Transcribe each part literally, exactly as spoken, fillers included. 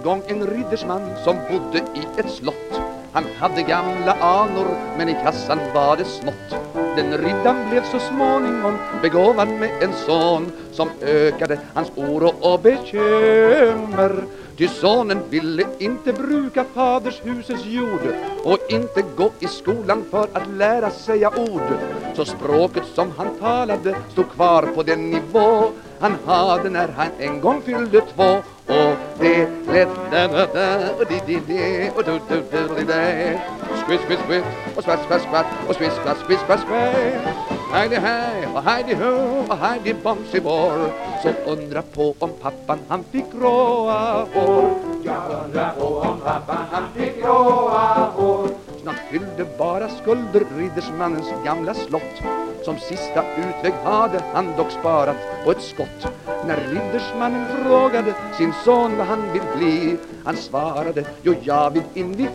gång en riddersman som bodde i ett slott. Han hade gamla anor, men i kassan var det smått. Den riddan blev så småningom begåvad med en son som ökade hans oro och bekymmer. Ty sonen ville inte bruka faders husets jord och inte gå i skolan för att lära säga ord. Så språket som han talade stod kvar på den nivå han hade när han en gång fyllde två. Och det lät da-da-da och di-di-di och du-du-du-di-di. Squitt, squitt, squitt och skvatt, skvatt, skvatt och squitt, skvatt, squitt, skvatt, skvatt. Heidi hej och heidi ho och heidi bomsi bor. Så undra på om pappan han fick gråa hår. Jag undrar på om pappan han fick gråa hår. Snart fyllde bara skulder riddersmannens gamla slott. Som sista utväg hade han dock sparat på ett skott. När riddersmannen frågade sin son vad han vill bli, han svarade, jo jag vill in vid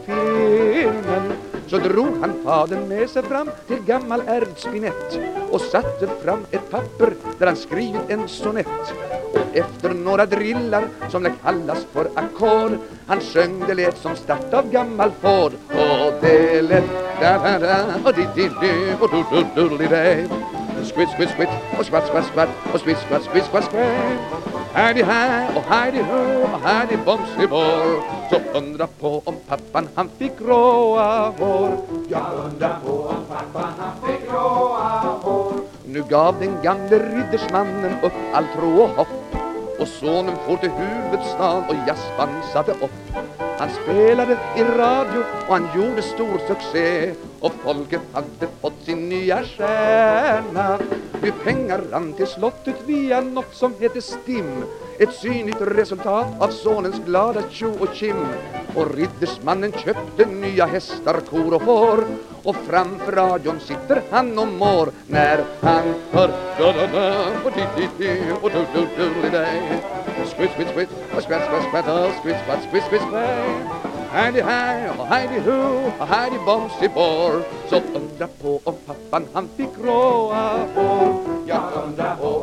filmen. Så drog han fadern med sig fram till gammal ärvd spinett och satte fram ett papper där han skrivit en sonett. Och efter några drillar som det kallas för ackord, han sjöng det lät som start av gammal Ford. Och det lät da-da-da och di-di-di och du-du-du-di-di. Squitt, squitt, squitt och skvatt, skvatt, skvatt och squitt, skvatt, squitt, skvatt, skvatt. Heidi här och heidi ho och heidi bomsi bor. Så undra på om pappan han fick gråa hår. Jag undrar på om pappan han fick gråa hår. Nu gav den gamle riddersmannen upp all tro och hopp. Och sonen for till huvudstaden och jazzband satte upp. Han spelade i radio och han gjorde stor succé. Och folket hade fått sin nya stjärna. Nu pengar rann till slottet via något som heter Stim. Ett synligt resultat av sonens glada tjo och kim. Och riddersmannen köpte nya hästar, kor och får. Och framför radion sitter han och mår när han hör da-da-da och di-di-di och du-du-du-di-di. Squitt, squitt, squitt och skvatt, skvatt, skvatt och squitt, skvatt, squitt, squitt, skvatt. Heidi här och heidi ho och heidi bomsi bor. Så undra på om pappan han fick gråa hår. Jag undrar på